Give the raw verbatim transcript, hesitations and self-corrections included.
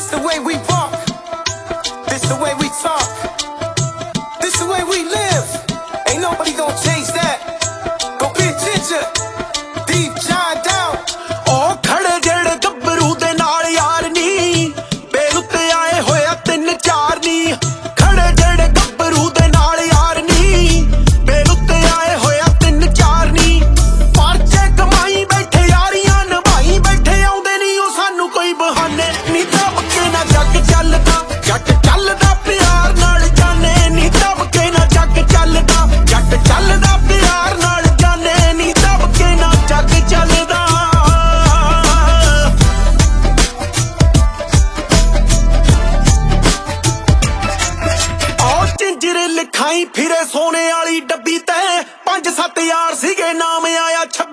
This the way we walk, this the way we talk, this the way we live. Ain't nobody gonna change that. Go be a ginger, deep dive down. ਉਹ ਖੜੇ ਜਿਹੜੇ ਗੱਭਰੂ ਦੇ ਨਾਲ ਯਾਰ ਨੀ ਬੇਲ ਉੱਤੇ ਆਏ ਹੋਇਆ ਤਿੰਨ ਚਾਰ ਨੀ ਖੜੇ ਜਿਹੜੇ ਗੱਭਰੂ ਦੇ ਨਾਲ ਯਾਰ ਨੀ ਬੇਲ ਉੱਤੇ ਆਏ ਹੋਇਆ ਤਿੰਨ ਚਾਰ ਨੀ ਪਰਚੇ ਕਮਾਈ ਬੈਠੇ ਯਾਰੀਆਂ ਨਿਭਾਈ ਬੈਠੇ ਆਉਂਦੇ ਨੀ ਉਹ ਸਾਨੂੰ ਕੋਈ ਬਹਾਨੇ ਨੀ ਦਬ ਕੇ ਨਾ ਜੱਗ ਚੱਲਦਾ ਜੱਟ ਚੱਲਦਾ ਪਿਆਰ ਨਾਲ ਜਾਣੇ ਨੀ ਦਬ ਕੇ ਨਾ ਜੱਗ ਚੱਲਦਾ ਜੱਟ ਚੱਲਦਾ ਪਿਆਰ ਨਾਲ ਜਾਣੇ ਨੀ ਦਬ ਕੇ ਨਾ ਜੱਗ ਚੱਲਦਾ ਲਿਖਾਈ ਫਿਰੇ ਸੋਨੇ ਵਾਲੀ ਡੱਬੀ ਤੇ ਪੰਜ ਸੱਤ ਯਾਰ ਸੀਗੇ ਨਾਮ ਆਇਆ